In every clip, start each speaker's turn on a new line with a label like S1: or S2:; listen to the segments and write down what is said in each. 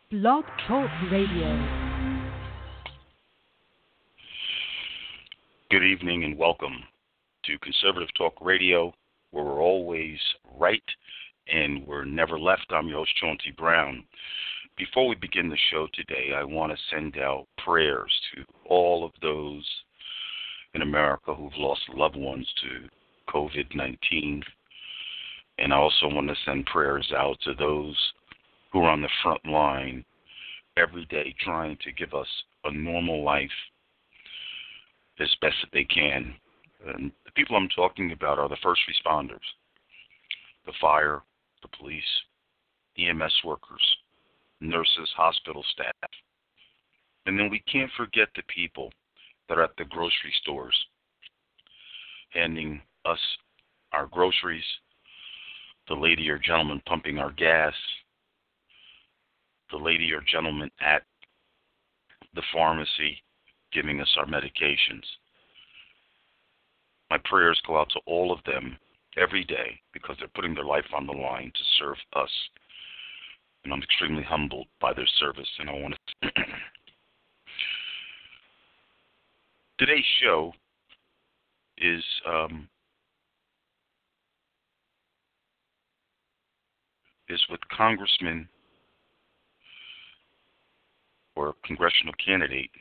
S1: Blog Talk Radio.
S2: Good evening and welcome to Conservative Talk Radio, where we're always right and we're never left. I'm your host, Chauncey Brown. Before we begin the show today, I want to send out prayers to all of those in America who've lost loved ones to COVID-19. And I also want to send prayers out to those who are on the front line every day trying to give us a normal life as best that they can. And the people I'm talking about are the first responders, the fire, the police, EMS workers, nurses, hospital staff. And then we can't forget the people that are at the grocery stores handing us our groceries, the lady or gentleman pumping our gas, the lady or gentleman at the pharmacy giving us our medications. My prayers go out to all of them every day because they're putting their life on the line to serve us. And I'm extremely humbled by their service. And I want to... Today's show is with Congressman or congressional candidate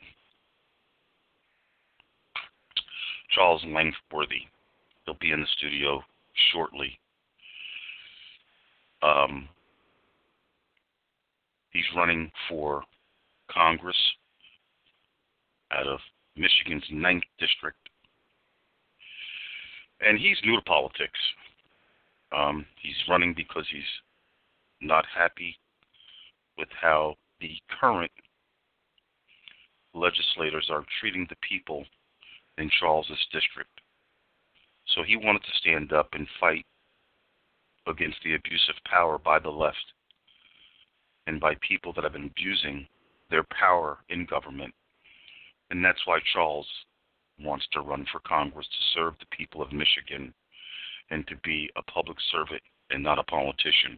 S2: Charles Langworthy. He'll be in the studio shortly. He's running for Congress out of Michigan's 9th District. And he's new to politics. He's running because he's not happy with how the current legislators are treating the people in Charles's district. So he wanted to stand up and fight against the abuse of power by the left and by people that have been abusing their power in government. And that's why Charles wants to run for Congress, to serve the people of Michigan and to be a public servant and not a politician.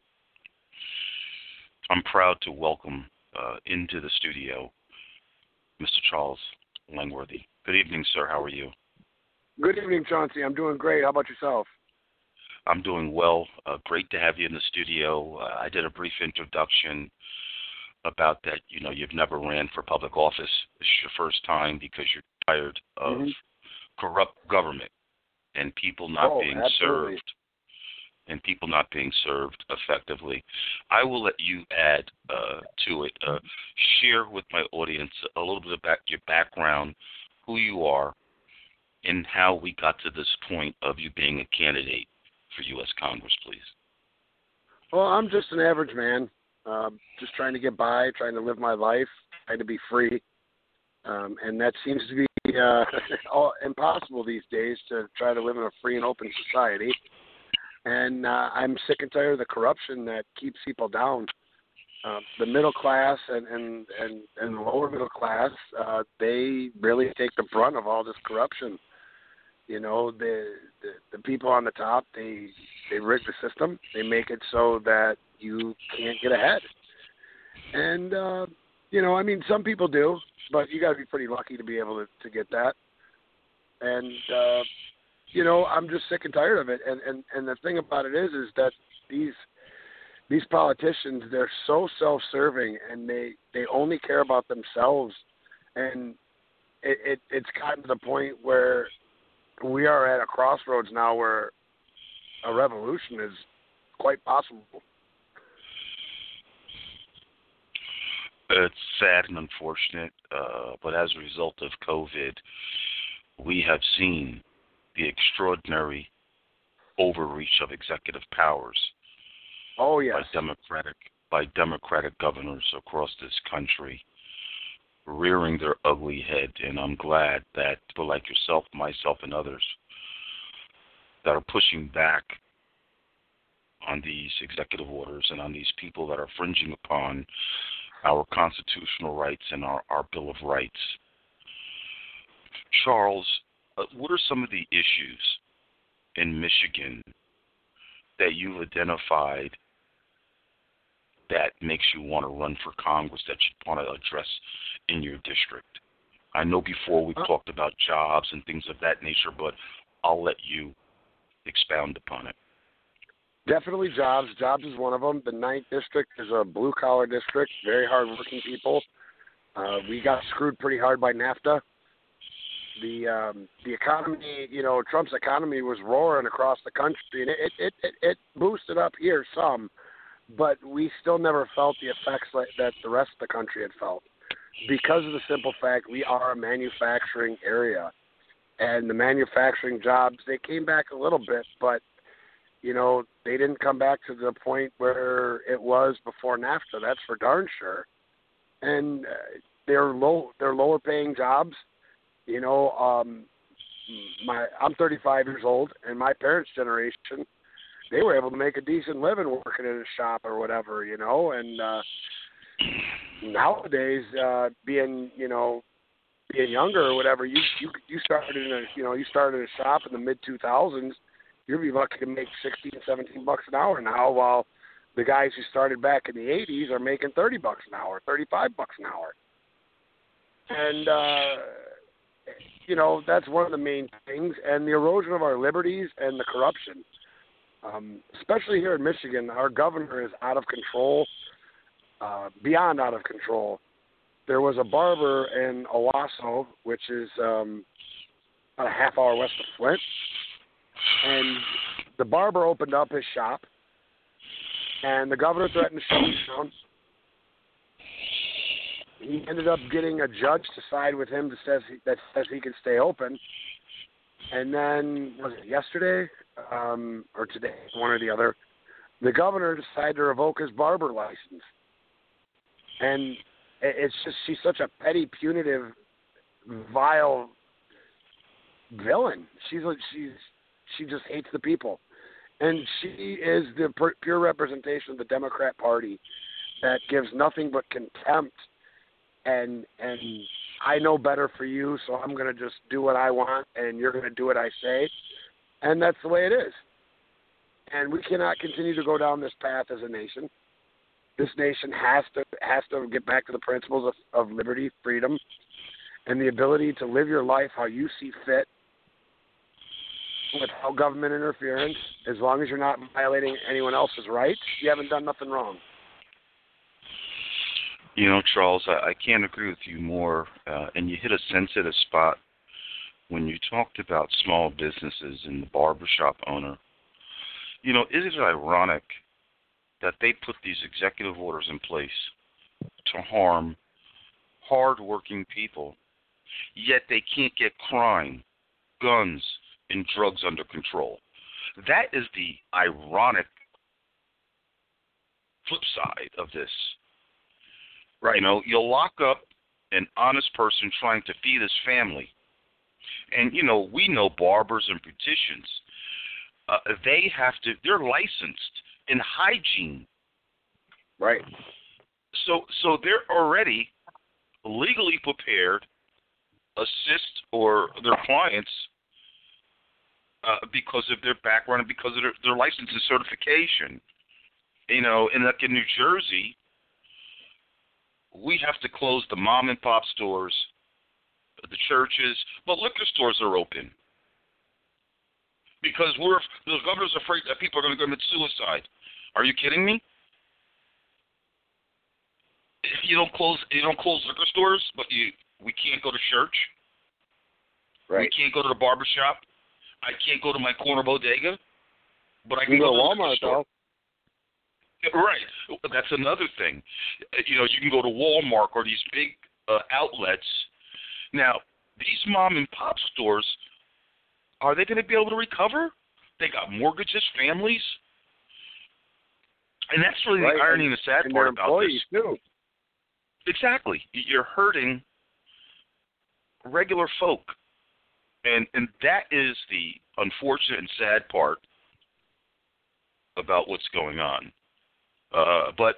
S2: I'm proud to welcome into the studio Mr. Charles Langworthy. Good evening, sir. How are you?
S3: Good evening, Chauncey. I'm doing great. How about yourself?
S2: I'm doing well. Great to have you in the studio. I did a brief introduction about that. You know, you've never ran for public office. This is your first time because you're tired of corrupt government and people not being
S3: absolutely.
S2: served. And people not being served effectively. I will let you add to it. Share with my audience a little bit about your background, who you are, and how we got to this point of you being a candidate for U.S. Congress, please.
S3: Well, I'm just an average man, just trying to get by, trying to live my life, trying to be free. And that seems to be impossible these days, to try to live in a free and open society. And I'm sick and tired of the corruption that keeps people down. The middle class and the lower middle class, they really take the brunt of all this corruption. You know, the people on the top, they rig the system. They make it so that you can't get ahead. And, you know, I mean, some people do, but you got to be pretty lucky to be able to get that. And, you know, I'm just sick and tired of it. And the thing about it is that these politicians, they're so self-serving, and they only care about themselves. And it's gotten to the point where we are at a crossroads now where a revolution is quite possible.
S2: It's sad and unfortunate, but as a result of COVID, we have seen the extraordinary overreach of executive powers.
S3: Oh, yes.
S2: By Democratic governors across this country, rearing their ugly head. And I'm glad that people like yourself, myself, and others that are pushing back on these executive orders and on these people that are infringing upon our constitutional rights and our Bill of Rights. Charles, what are some of the issues in Michigan that you've identified that makes you want to run for Congress that you want to address in your district? I know before we talked about jobs and things of that nature, but I'll let you expound upon it.
S3: Definitely jobs. Jobs is one of them. The 9th district is a blue-collar district, very hard-working people. We got screwed pretty hard by NAFTA. The economy, Trump's economy was roaring across the country, and it boosted up here some, but we still never felt the effects that the rest of the country had felt because of the simple fact we are a manufacturing area. And the manufacturing jobs, they came back a little bit, but, they didn't come back to the point where it was before NAFTA. That's for darn sure. And they're lower paying jobs. I'm 35 years old, and my parents' generation, they were able to make a decent living working in a shop or whatever, and nowadays, being younger or whatever, you started you started a shop in the mid 2000s. You'd be lucky to make $16, $17 an hour now, while the guys who started back in the 80s are making $30 an hour, $35 an hour. And that's one of the main things. And the erosion of our liberties and the corruption, especially here in Michigan, our governor is out of control, beyond out of control. There was a barber in Owasso, which is about a half hour west of Flint, and the barber opened up his shop, and the governor threatened to shut him down. He ended up getting a judge to side with him that says he can stay open. And then, was it yesterday or today, one or the other, the governor decided to revoke his barber license. And it's just, she's such a petty, punitive, vile villain. She just hates the people. And she is the pure representation of the Democrat Party that gives nothing but contempt. And I know better for you, so I'm going to just do what I want, and you're going to do what I say. And that's the way it is. And we cannot continue to go down this path as a nation. This nation has to get back to the principles of liberty, freedom, and the ability to live your life how you see fit without government interference. As long as you're not violating anyone else's rights, you haven't done nothing wrong.
S2: Charles, I can't agree with you more, and you hit a sensitive spot when you talked about small businesses and the barbershop owner. Is it ironic that they put these executive orders in place to harm hard-working people, yet they can't get crime, guns, and drugs under control? That is the ironic flip side of this. Right. You'll lock up an honest person trying to feed his family. And, we know barbers and beauticians. They're licensed in hygiene.
S3: Right.
S2: So they're already legally prepared assist or their clients because of their background and because of their license and certification. In New Jersey, we have to close the mom and pop stores, the churches, but liquor stores are open because the governor's afraid that people are going to commit suicide. Are you kidding me? You don't close liquor stores, but we can't go to church.
S3: Right.
S2: We can't go to the barber shop. I can't go to my corner bodega, but I can
S3: go
S2: to
S3: to Walmart though.
S2: Right. That's another thing. You can go to Walmart or these big outlets. Now, these mom and pop stores, are they going to be able to recover? They got mortgages, families. And that's really the irony and the sad part about this.
S3: Too.
S2: Exactly. You're hurting regular folk. And that is the unfortunate and sad part about what's going on. But,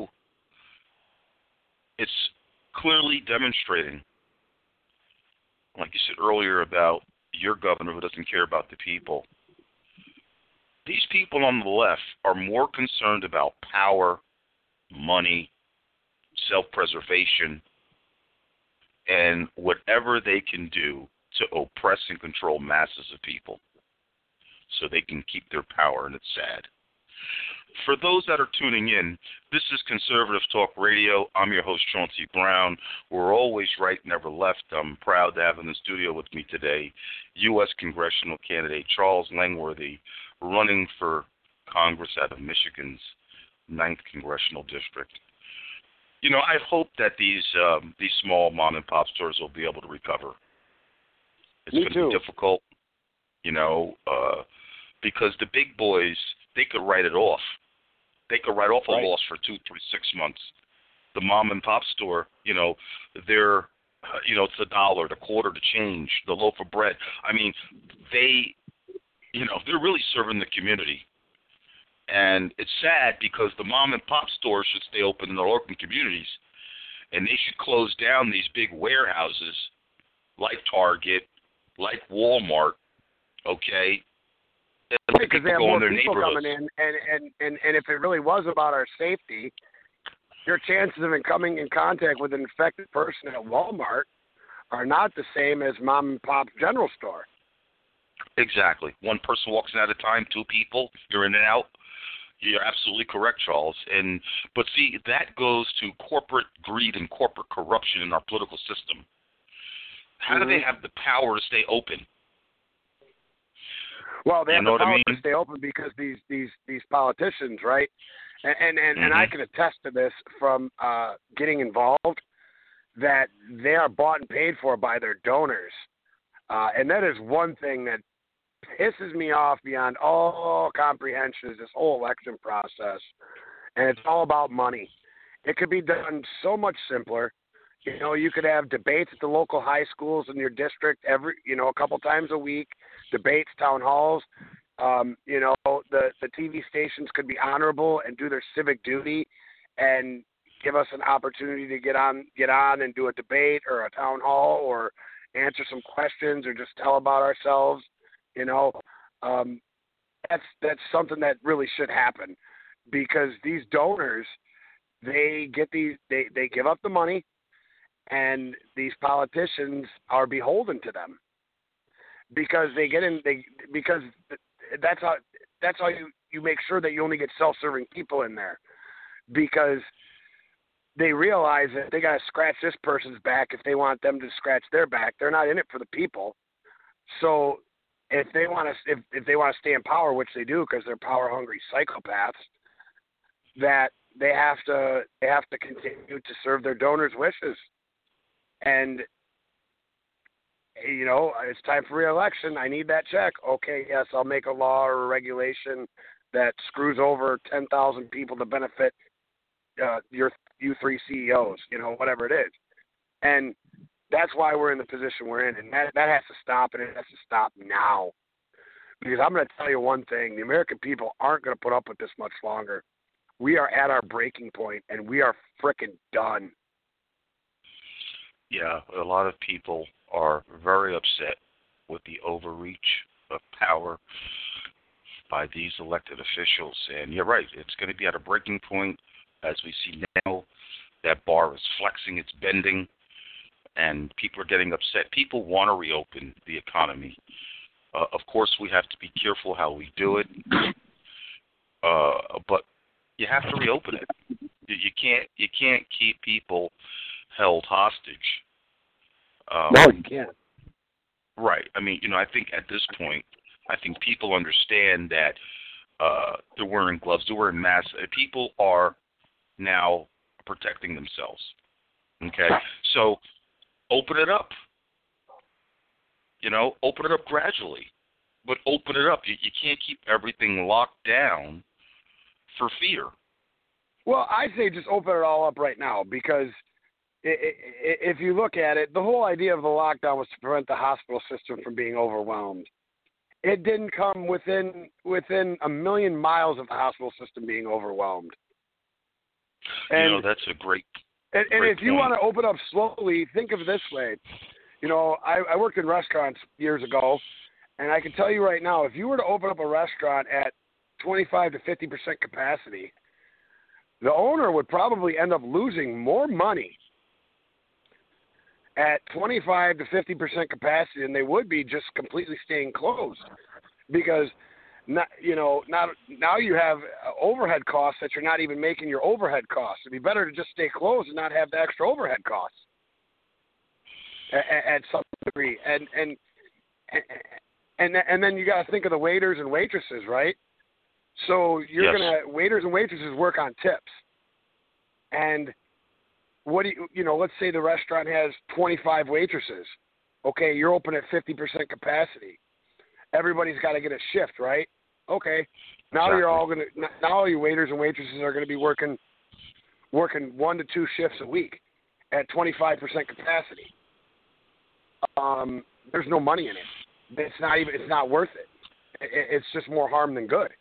S2: it's clearly demonstrating, like you said earlier, about your governor who doesn't care about the people. These people on the left are more concerned about power money, self-preservation, and whatever they can do to oppress and control masses of people so they can keep their power, and it's sad. For those that are tuning in, this is Conservative Talk Radio. I'm your host, Chauncey Brown. We're always right, never left. I'm proud to have in the studio with me today U.S. congressional candidate Charles Langworthy, running for Congress out of Michigan's 9th Congressional District. You know, I hope that these small mom-and-pop stores will be able to recover. It's going to be difficult, you know, because the big boys, they could write it off. They could write off a loss for 2, 3, 6 months. The mom-and-pop store, you know, they're, you know, it's $1, the quarter to change, the loaf of bread. I mean, they, you know, they're really serving the community. And it's sad because the mom-and-pop stores should stay open in their local communities, and they should close down these big warehouses like Target, like Walmart, okay?
S3: Because they have more people coming in, and if it really was about our safety, your chances of coming in contact with an infected person at Walmart are not the same as mom-and-pop general store.
S2: Exactly. One person walks in at a time, 2 people, you're in and out. You're absolutely correct, Charles. But see, that goes to corporate greed and corporate corruption in our political system. How do they have the power to stay open?
S3: Well, they have the power to stay open because these politicians, right? And I can attest to this from getting involved, that they are bought and paid for by their donors. And that is one thing that pisses me off beyond all comprehension is this whole election process. And it's all about money. It could be done so much simpler. You know, you could have debates at the local high schools in your district a couple times a week, debates, town halls. You know, the TV stations could be honorable and do their civic duty and give us an opportunity to get on and do a debate or a town hall or answer some questions or just tell about ourselves. You know, that's something that really should happen, because these donors, they give up the money, and these politicians are beholden to them because because that's how you make sure that you only get self-serving people in there, because they realize that they got to scratch this person's back if they want them to scratch their back. They're not in it for the people. So if they want to stay in power, which they do because they're power-hungry psychopaths, that they have to continue to serve their donors' wishes. And, you know, it's time for re-election. I need that check. Okay, yes, I'll make a law or a regulation that screws over 10,000 people to benefit you 3 CEOs, you know, whatever it is. And that's why we're in the position we're in, and that has to stop, and it has to stop now. Because I'm going to tell you one thing, the American people aren't going to put up with this much longer. We are at our breaking point, and we are frickin' done.
S2: Yeah, a lot of people are very upset with the overreach of power by these elected officials. And you're right, it's going to be at a breaking point. As we see now, that bar is flexing, it's bending, and people are getting upset. People want to reopen the economy. Of course, we have to be careful how we do it, but you have to reopen it. You can't keep people held hostage.
S3: No, you can't.
S2: Right. I mean, you know, I think at this point, I think people understand that they're wearing gloves, they're wearing masks. People are now protecting themselves. Okay? So open it up. You know, open it up gradually. But open it up. You can't keep everything locked down for fear.
S3: Well, I say just open it all up right now, because if you look at it, the whole idea of the lockdown was to prevent the hospital system from being overwhelmed. It didn't come within a million miles of the hospital system being overwhelmed. And,
S2: you know, that's a great
S3: And
S2: great
S3: if you want to open up slowly, think of it this way. You know, I worked in restaurants years ago, and I can tell you right now, if you were to open up a restaurant at 25 to 50% capacity, the owner would probably end up losing more money at 25 to 50% capacity than they would be just completely staying closed, because now you have overhead costs that you're not even making your overhead costs. It'd be better to just stay closed and not have the extra overhead costs at some degree. And then you got to think of the waiters and waitresses, right? So you're waiters and waitresses work on tips. And what do let's say the restaurant has 25 waitresses. Okay, you're open at 50% capacity. Everybody's got to get a shift, right? Okay. Now exactly. Now all your waiters and waitresses are going to be working 1 to 2 shifts a week at 25% capacity. There's no money in it. It's not worth it. It's just more harm than good.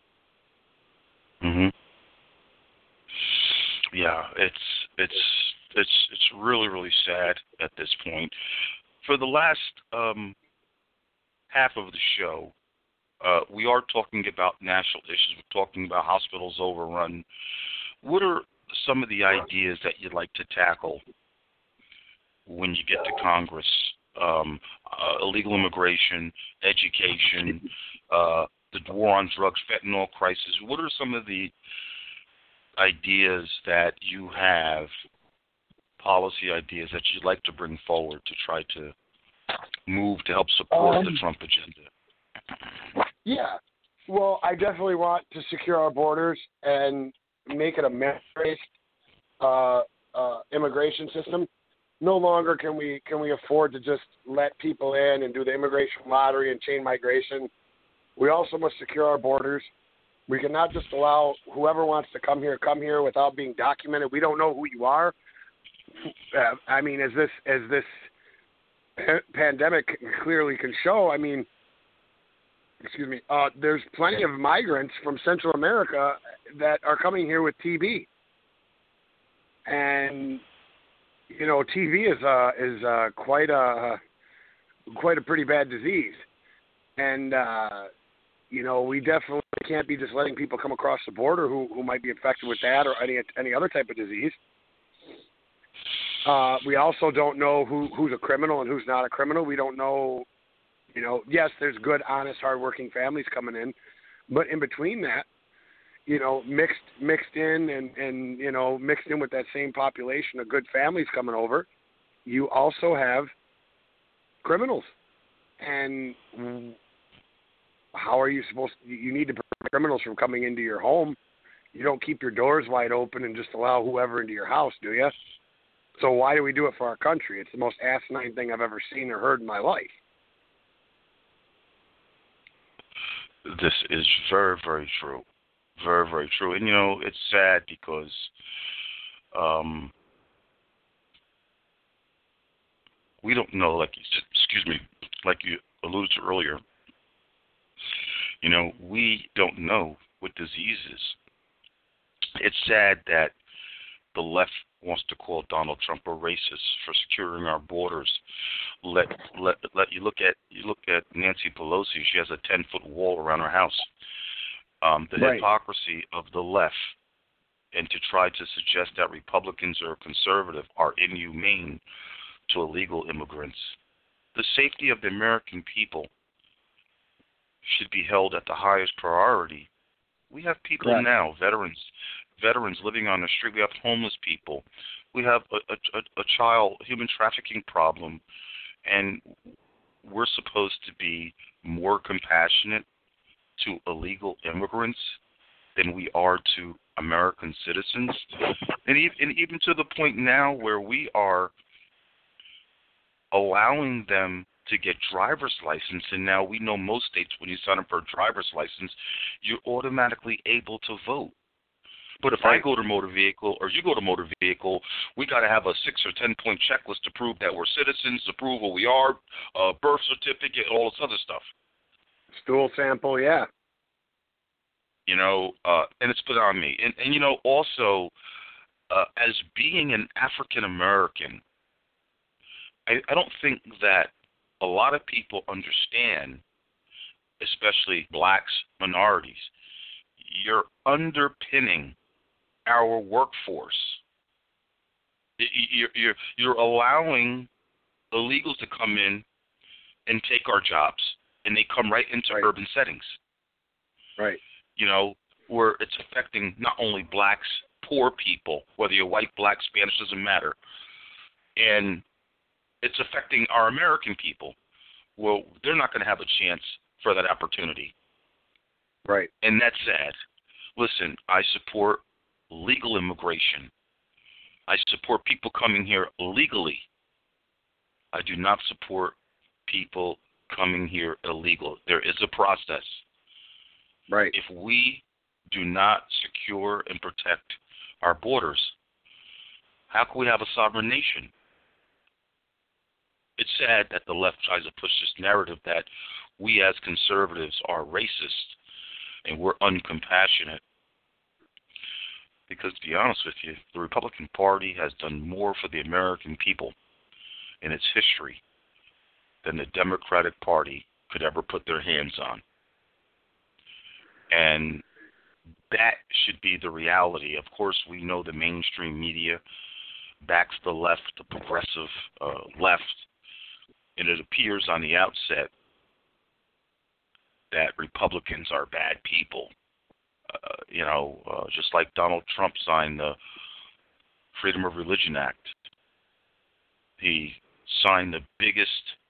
S2: Mhm. Yeah, it's really, really sad at this point. For the last half of the show, we are talking about national issues. We're talking about hospitals overrun. What are some of the ideas that you'd like to tackle when you get to Congress? Illegal immigration, education, the war on drugs, fentanyl crisis. What are some of the ideas that you have, policy ideas that you'd like to bring forward to try to move to help support the Trump agenda?
S3: Yeah. Well, I definitely want to secure our borders and make it a merit-based immigration system. No longer can we afford to just let people in and do the immigration lottery and chain migration. We also must secure our borders. We cannot just allow whoever wants to come here without being documented. We don't know who you are. I mean, as this pandemic clearly can show, I mean, there's plenty of migrants from Central America that are coming here with TB. And TB is quite a pretty bad disease, and we definitely can't be just letting people come across the border who might be infected with that or any other type of disease. We also don't know who's a criminal and who's not a criminal. We don't know. Yes, there's good, honest, hardworking families coming in, but in between that, mixed in and mixed in with that same population of good families coming over, you also have criminals. And how are you supposed to, you need to prevent criminals from coming into your home. You don't keep your doors wide open and just allow whoever into your house, do you? So why do we do it for our country? It's the most asinine thing I've ever seen or heard in my life.
S2: This is very, very true. Very, very true. And, it's sad because we don't know, like you alluded to earlier, we don't know what diseases. It's sad that the left wants to call Donald Trump a racist for securing our borders. You look at Nancy Pelosi. She has a 10-foot wall around her house. The
S3: right.
S2: Hypocrisy of the left, and to try to suggest that Republicans or conservative are inhumane to illegal immigrants. The safety of the American people should be held at the highest priority. We have people now, veterans living on the street. We have homeless people. We have a child human trafficking problem, and we're supposed to be more compassionate to illegal immigrants than we are to American citizens, and even to the point now where we are allowing them to get driver's license. And now we know most states, when you sign up for a driver's license, you're automatically able to vote. But if I go to motor vehicle or you go to motor vehicle, we got to have a 6 or 10 point checklist to prove that we're citizens, to prove who we are, birth certificate, all this other stuff.
S3: Stool sample, yeah.
S2: And it's put on me. And also, as being an African American, I don't think that a lot of people understand, especially blacks, minorities, you're underpinning our workforce. You're allowing illegals to come in and take our jobs, and they come right into urban settings.
S3: Right.
S2: You know, where it's affecting not only blacks, poor people, whether you're white, black, Spanish, doesn't matter. And it's affecting our American people. Well, they're not going to have a chance for that opportunity.
S3: Right.
S2: And that's sad. Listen, I support legal immigration. I support people coming here legally. I do not support people coming here illegal. There is a process.
S3: Right.
S2: If we do not secure and protect our borders, how can we have a sovereign nation? It's sad that the left tries to push this narrative that we as conservatives are racist and we're uncompassionate. Because to be honest with you, the Republican Party has done more for the American people in its history than the Democratic Party could ever put their hands on. And that should be the reality. Of course, we know the mainstream media backs the left, the progressive left, and it appears on the outset that Republicans are bad people. Just like Donald Trump signed the Freedom of Religion Act. He signed the biggest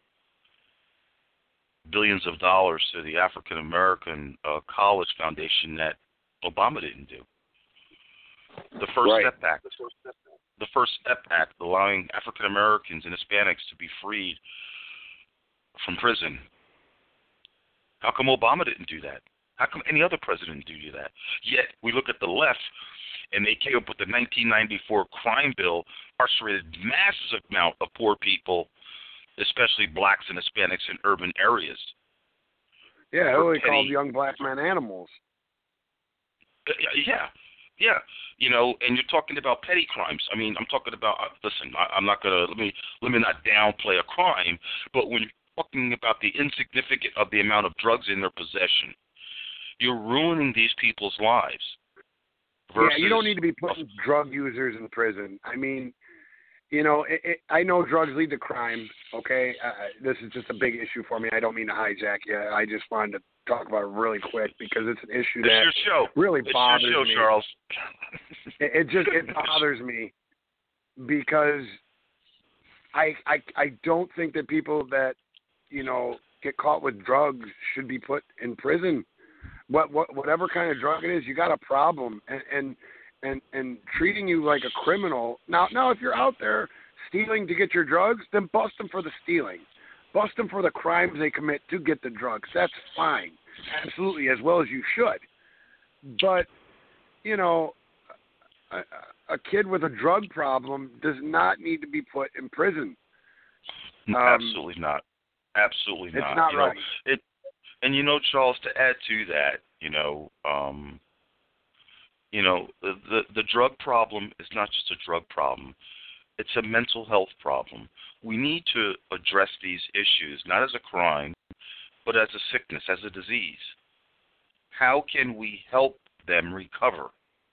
S2: billions of dollars to the African American College Foundation that Obama didn't do. The First Step Act. The First Step Act allowing African Americans and Hispanics to be freed from prison. How come Obama didn't do that? How come any other president didn't do that? Yet we look at the left, and they came up with the 1994 crime bill, incarcerated massive amount of poor people, especially blacks and Hispanics in urban areas.
S3: Yeah, who they called young black men animals.
S2: Yeah. And you're talking about petty crimes. I mean, I'm talking about. Listen, I'm not gonna let me not downplay a crime, but when you're talking about the insignificant of the amount of drugs in their possession, you're ruining these people's lives.
S3: Yeah, you don't need to be putting drug users in prison. I mean, I know drugs lead to crime, okay? This is just a big issue for me. I don't mean to hijack you. I just wanted to talk about it really quick because it's an issue that really bothers me.
S2: It's your show, Charles.
S3: It bothers me because I don't think that people that, get caught with drugs should be put in prison. Whatever kind of drug it is, you got a problem, and treating you like a criminal. Now, if you're out there stealing to get your drugs, then bust them for the stealing, bust them for the crimes they commit to get the drugs. That's fine, absolutely, as well as you should. But a kid with a drug problem does not need to be put in prison.
S2: Absolutely not. Absolutely not.
S3: It's not right.
S2: And Charles, to add to that, the drug problem is not just a drug problem. It's a mental health problem. We need to address these issues, not as a crime, but as a sickness, as a disease. How can we help them recover?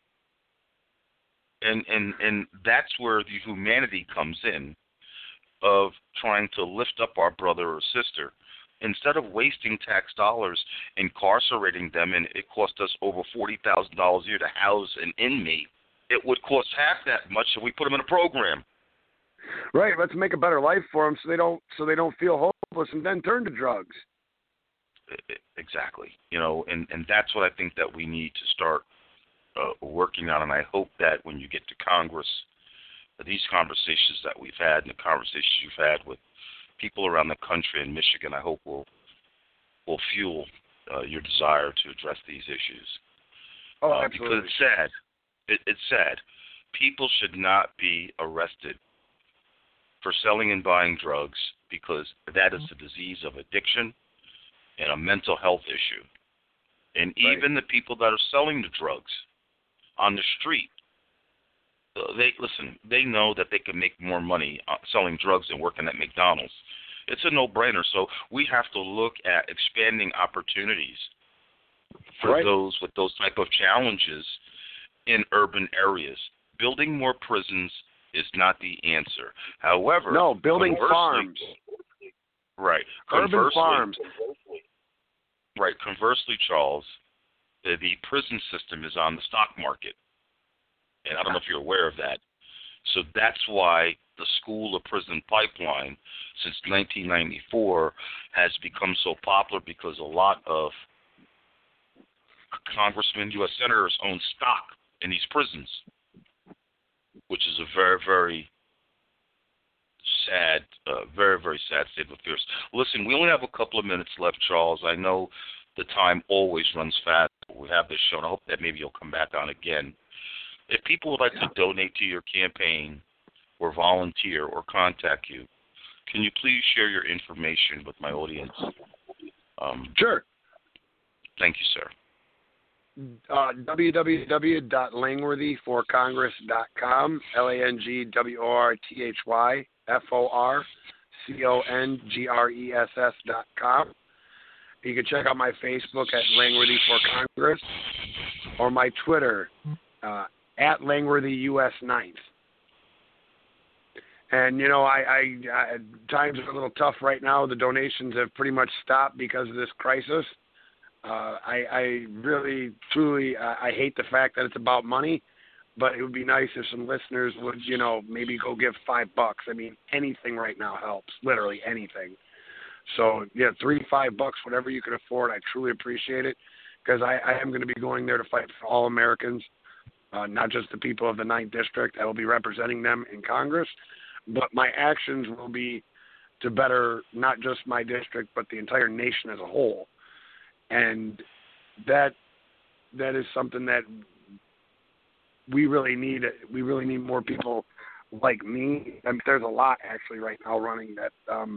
S2: And that's where the humanity comes in, of trying to lift up our brother or sister. Instead of wasting tax dollars incarcerating them, and it cost us over $40,000 a year to house an inmate, it would cost half that much if we put them in a program.
S3: Right. Let's make a better life for them so they don't feel hopeless and then turn to drugs.
S2: Exactly. And that's what I think that we need to start working on. And I hope that when you get to Congress, these conversations that we've had and the conversations you've had with people around the country in Michigan, I hope will fuel your desire to address these issues.
S3: Oh, absolutely.
S2: Because it's sad. It's sad. People should not be arrested for selling and buying drugs because that is a disease of addiction and a mental health issue. And even the people that are selling the drugs on the street, they know that they can make more money selling drugs than working at McDonald's. It's a no-brainer. So we have to look at expanding opportunities for those with those type of challenges in urban areas. Building more prisons is not the answer. However,
S3: no, building farms.
S2: Right.
S3: Urban farms.
S2: Right. Conversely, Charles, the prison system is on the stock market. And I don't know if you're aware of that. So that's why the school of prison pipeline since 1994 has become so popular, because a lot of congressmen, U.S. senators own stock in these prisons, which is a very, very sad, very sad state of affairs. Listen, we only have a couple of minutes left, Charles. I know the time always runs fast. We have this show, and I hope that maybe you'll come back on again. If people would like to donate to your campaign or volunteer or contact you, can you please share your information with my audience?
S3: Sure.
S2: Thank you, sir.
S3: www.langworthyforcongress.com, LangworthyForCongress.com. You can check out my Facebook at Langworthy for Congress, or my Twitter at Langworthy US 9th. And, I times are a little tough right now. The donations have pretty much stopped because of this crisis. I really, truly, I hate the fact that it's about money, but it would be nice if some listeners would, maybe go give $5. I mean, anything right now helps, literally anything. So, yeah, $3, $5, whatever you can afford, I truly appreciate it, because I am going to be going there to fight for all Americans, not just the people of the 9th District. I will be representing them in Congress, but my actions will be to better not just my district, but the entire nation as a whole. And that is something that we really need. We really need more people like me. I mean, there's a lot actually right now running that,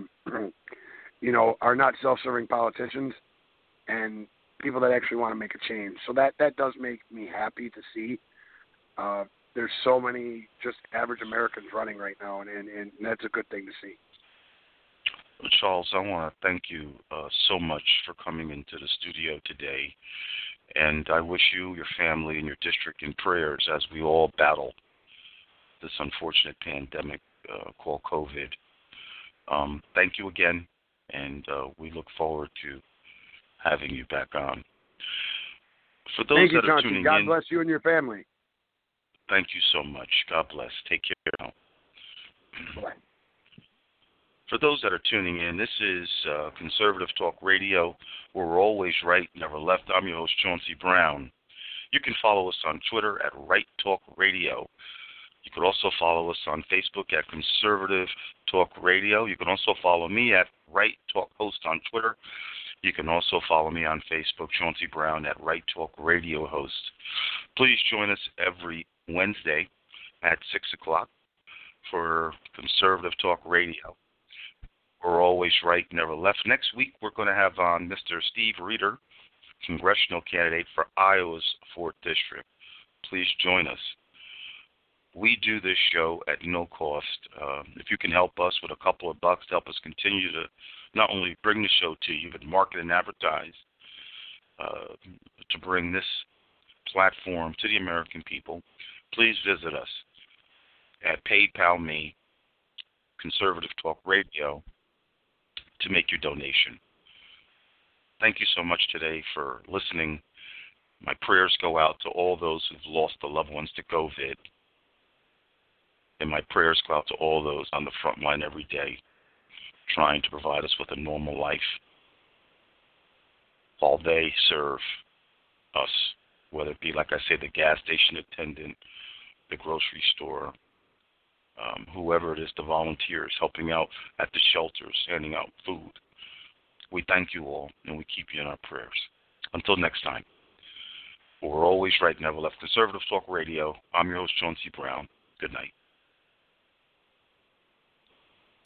S3: are not self-serving politicians and people that actually want to make a change. So that does make me happy to see. There's so many just average Americans running right now, and that's a good thing to see.
S2: Charles, I want to thank you so much for coming into the studio today, and I wish you, your family, and your district in prayers as we all battle this unfortunate pandemic called COVID. Thank you again, and we look forward to having you back on. For those
S3: thank you,
S2: that are
S3: Chauncey.
S2: tuning
S3: God
S2: in,
S3: bless you and your family.
S2: Thank you so much. God bless. Take care now.
S3: Bye.
S2: For those that are tuning in, this is Conservative Talk Radio, where we're always right, never left. I'm your host, Chauncey Brown. You can follow us on Twitter at Right Talk Radio. You can also follow us on Facebook at Conservative Talk Radio. You can also follow me at Right Talk Host on Twitter. You can also follow me on Facebook, Chauncey Brown, at Right Talk Radio Host. Please join us every Wednesday at 6 o'clock for Conservative Talk Radio. We're always right, never left. Next week, we're going to have on Mr. Steve Reeder, congressional candidate for Iowa's 4th District. Please join us. We do this show at no cost. If you can help us with a couple of bucks to help us continue to not only bring the show to you, but market and advertise, to bring this platform to the American people, please visit us at PayPal Me, Conservative Talk Radio, to make your donation. Thank you so much today for listening. My prayers go out to all those who've lost their loved ones to COVID. And my prayers go out to all those on the front line every day trying to provide us with a normal life while they serve us, whether it be, like I say, the gas station attendant, the grocery store, whoever it is, the volunteers helping out at the shelters, handing out food. We thank you all, and we keep you in our prayers. Until next time, we're always right, never left. Conservative Talk Radio. I'm your host, Chauncey Brown. Good night.